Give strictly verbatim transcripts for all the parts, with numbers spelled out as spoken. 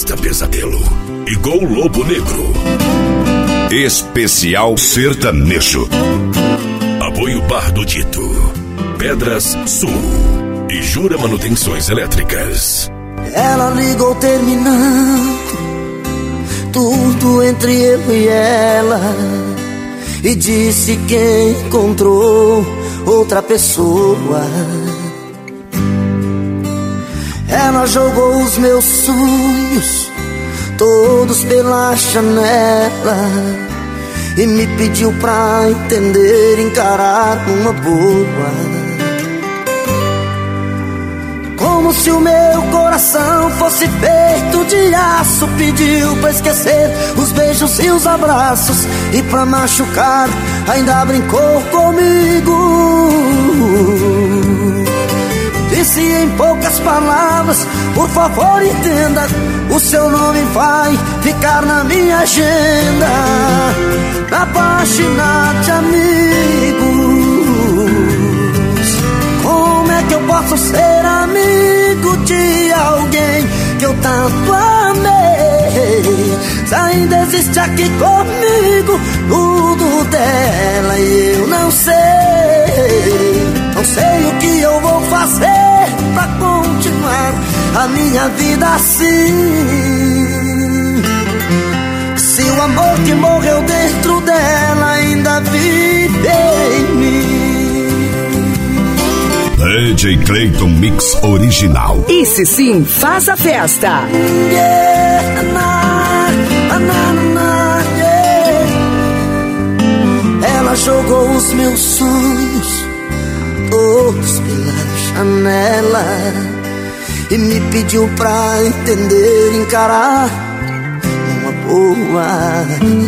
Festa Pesadelo e Gol Lobo Negro. Especial Sertanejo. Apoio Bar do Dito, Pedras Sul e Jura Manutenções Elétricas. Ela ligou terminando tudo entre eu e ela e disse que encontrou outra pessoa. Ela jogou os meus sonhos todos pela janela e me pediu pra entender, encarar uma boa. Como se o meu coração fosse feito de aço, pediu pra esquecer os beijos e os abraços, e pra machucar ainda brincou comigo. Disse em poucas palavras: por favor entenda, o seu nome vai ficar na minha agenda, na página de amigos. Como é que eu posso ser amigo de alguém que eu tanto amei, se ainda existe aqui comigo tudo dela e eu não sei? Não sei o que eu vou fazer pra continuar a minha vida assim. Se o amor que morreu dentro dela ainda vive em mim. D J Clayton Mix Original. Esse sim faz a festa. Yeah, na, na, na, na, yeah. Ela jogou os meus sonhos todos pela janela e me pediu pra entender, encarar uma boa.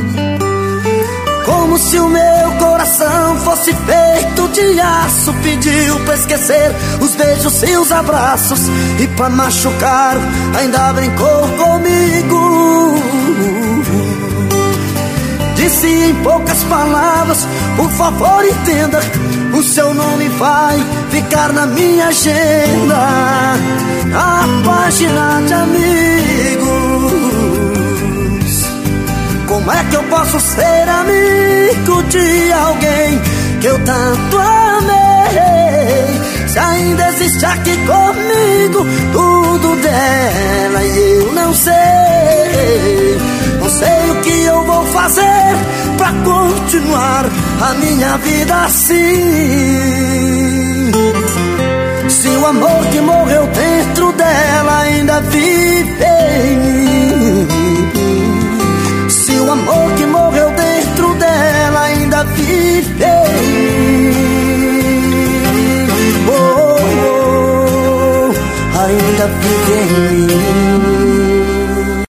Como se o meu coração fosse feito de aço, pediu pra esquecer os beijos e os abraços, e pra machucar ainda brincou comigo. Disse em poucas palavras: por favor entenda, o seu nome vai ficar na minha agenda, na página de amigos. Como é que eu posso ser amigo de alguém que eu tanto amei, se ainda existe aqui comigo tudo dela e eu não sei? Não sei o que eu vou fazer pra continuar a minha vida assim. Se o amor que morreu dentro dela ainda vive em mim, se o amor que morreu dentro dela ainda vive em mim, oh, oh, ainda vive em mim.